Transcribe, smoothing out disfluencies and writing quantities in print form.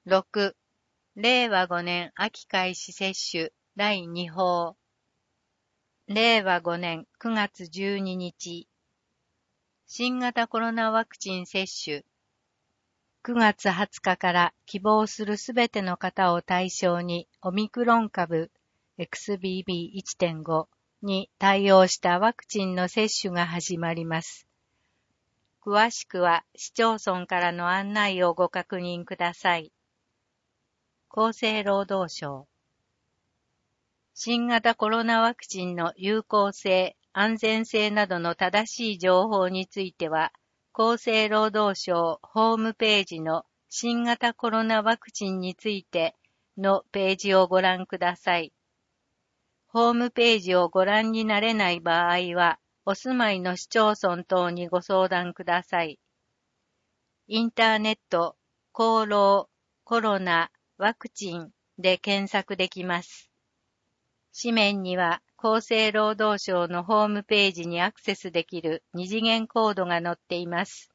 6、令和5年秋開始接種第2報。令和5年9月12日。新型コロナワクチン接種。9月20日から希望するすべての方を対象にオミクロン株 XBB.1.5 に対応したワクチンの接種が始まります。詳しくは市町村からの案内をご確認ください。厚生労働省。新型コロナワクチンの有効性、安全性などの正しい情報については、厚生労働省ホームページの新型コロナワクチンについてのページをご覧ください。ホームページをご覧になれない場合は、お住まいの市町村等にご相談ください。インターネット、厚労、コロナ、ワクチンで検索できます。紙面には厚生労働省のホームページにアクセスできる二次元コードが載っています。